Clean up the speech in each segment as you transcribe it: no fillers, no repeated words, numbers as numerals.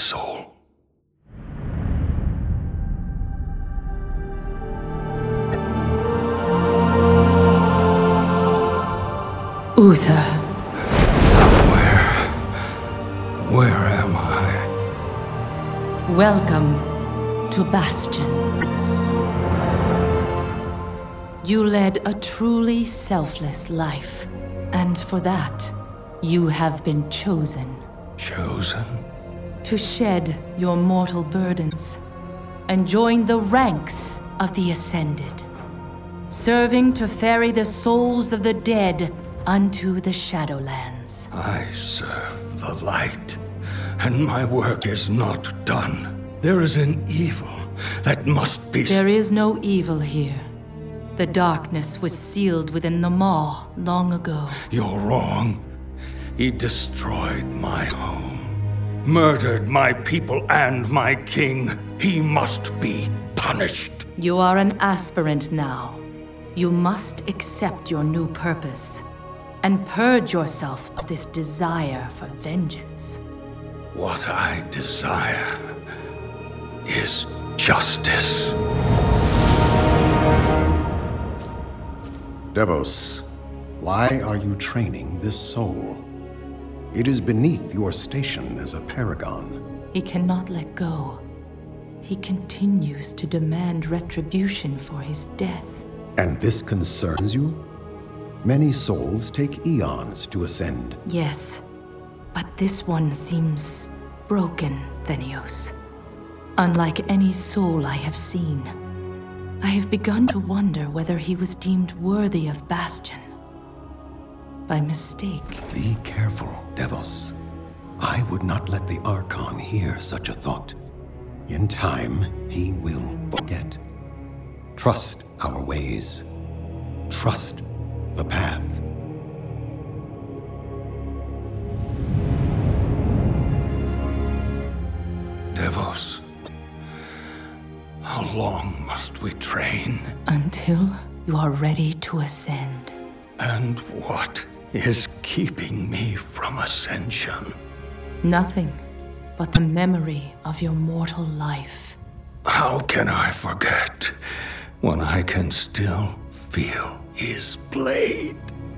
soul. Uther. Where am I? Welcome to Bastion. You led a truly selfless life, and for that, you have been chosen. Chosen? To shed your mortal burdens and join the ranks of the Ascended, serving to ferry the souls of the dead unto the Shadowlands. I serve the light, and my work is not done. There is an evil that must be... There is no evil here. The darkness was sealed within the Maw long ago. You're wrong. He destroyed my home, murdered my people and my king. He must be punished. You are an aspirant now. You must accept your new purpose and purge yourself of this desire for vengeance. What I desire is justice. Devos, why are you training this soul? It is beneath your station as a paragon. He cannot let go. He continues to demand retribution for his death. And this concerns you? Many souls take eons to ascend. Yes, but this one seems broken, Thenios. Unlike any soul I have seen. I have begun to wonder whether he was deemed worthy of Bastion. By mistake. Be careful, Devos. I would not let the Archon hear such a thought. In time, he will forget. Trust our ways. Trust the path. Devos, how long must we train? Until you are ready to ascend. And what is keeping me from ascension? Nothing but the memory of your mortal life. How can I forget when I can still feel his blade?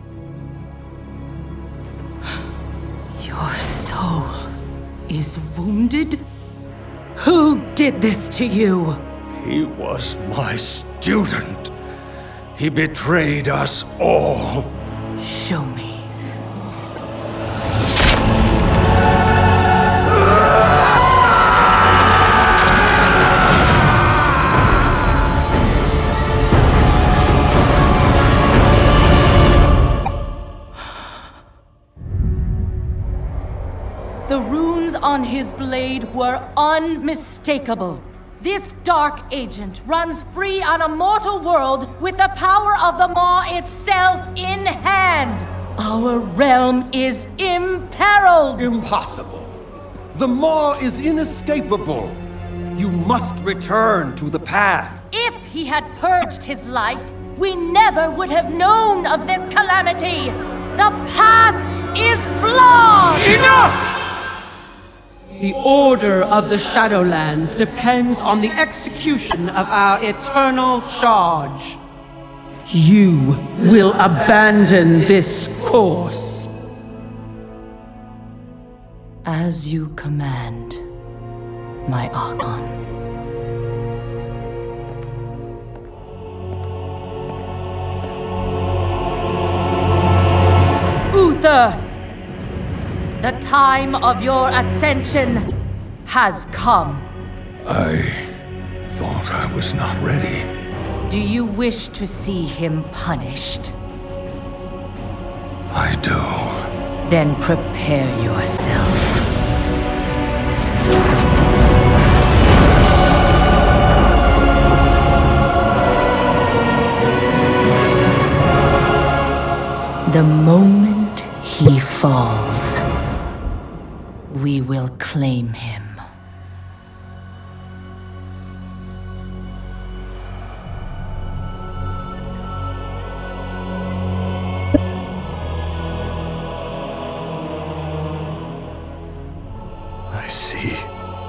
Your soul is wounded? Who did this to you? He was my student. He betrayed us all. Show me. The runes on his blade were unmistakable. This dark agent runs free on a mortal world with the power of the Maw itself in hand. Our realm is imperiled. Impossible. The Maw is inescapable. You must return to the path. If he had purged his life, we never would have known of this calamity. The path is flawed. Enough! The order of the Shadowlands depends on the execution of our eternal charge. You will abandon this course. As you command, my Archon. Uther! The time of your ascension has come. I thought I was not ready. Do you wish to see him punished? I do. Then prepare yourself. The moment he falls, we will claim him. I see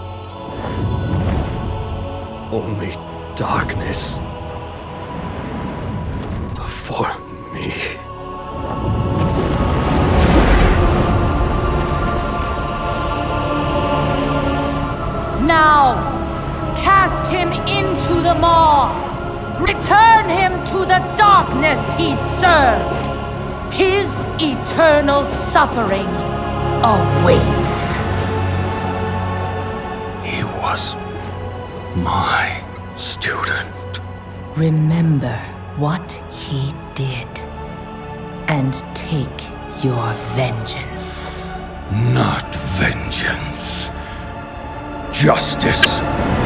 only darkness before me. Now, cast him into the maw. Return him to the darkness he served. His eternal suffering awaits. He was my student. Remember what he did, and take your vengeance. Not vengeance. Justice.